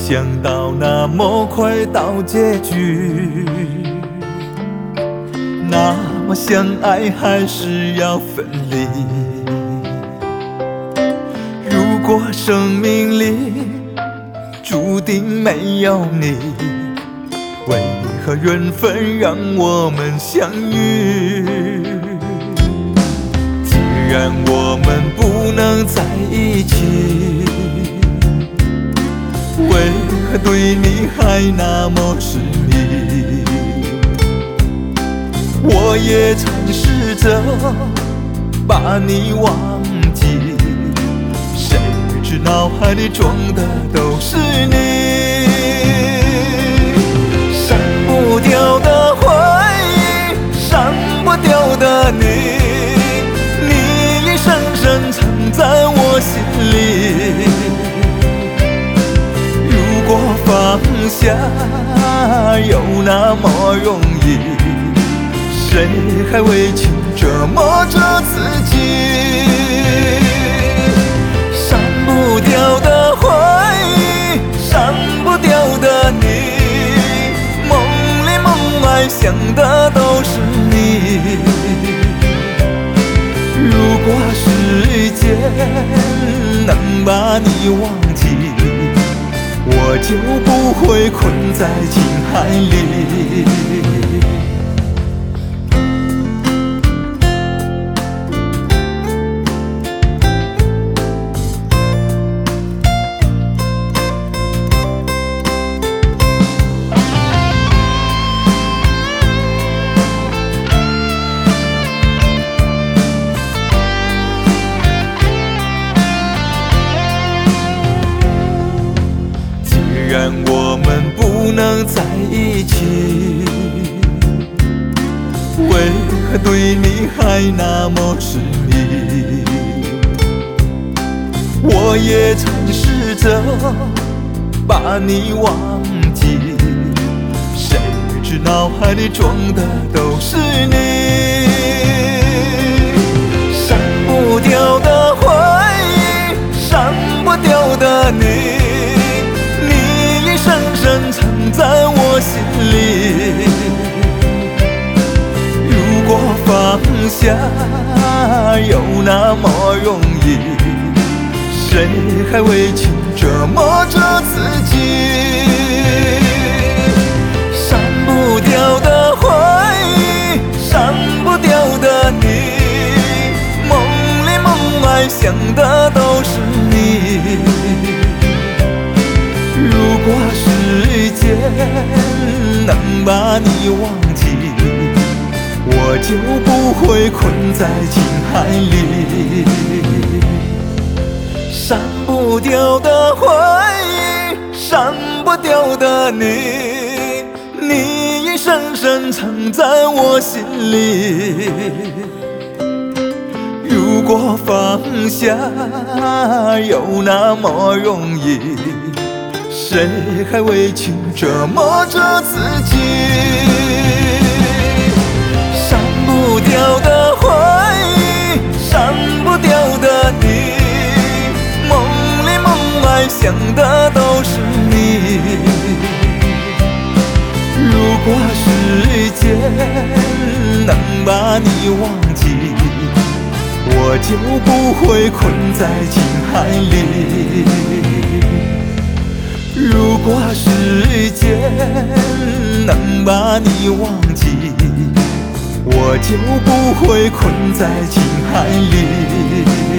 想到那么快到结局，那么相爱还是要分离。如果生命里注定没有你，为何缘分让我们相遇？既然我们不能在一起，为何对你还那么痴迷？我也尝试着把你忘记，谁知脑海里装的都是你。删不掉的回忆，删不掉的你，你已深深藏在我心里。如果放下有那么容易，谁还为情折磨着自己？删不掉的回忆，删不掉的你，梦里梦外想的都是你。如果时间能把你忘记，我就不会困在情海里。既然我们不能在一起，为何对你还那么痴迷？我也尝试着把你忘记，谁知脑海里装的都是你。删不掉的回忆，删不掉的你，深深藏在我心里。如果放下有那么容易，谁还为情折磨着自己？删不掉的回忆，删不掉的你，梦里梦外想的都是你。如果时间能把你忘记，我就不会困在情海里。删不掉的回忆，删不掉的你，你已深深藏在我心里。如果放下有那么容易，谁还为情折磨着自己？删不掉的回忆，删不掉的你，梦里梦外想的都是你。如果时间能把你忘记，我就不会困在情海里。如果时间能把你忘记，我就不会困在情海里。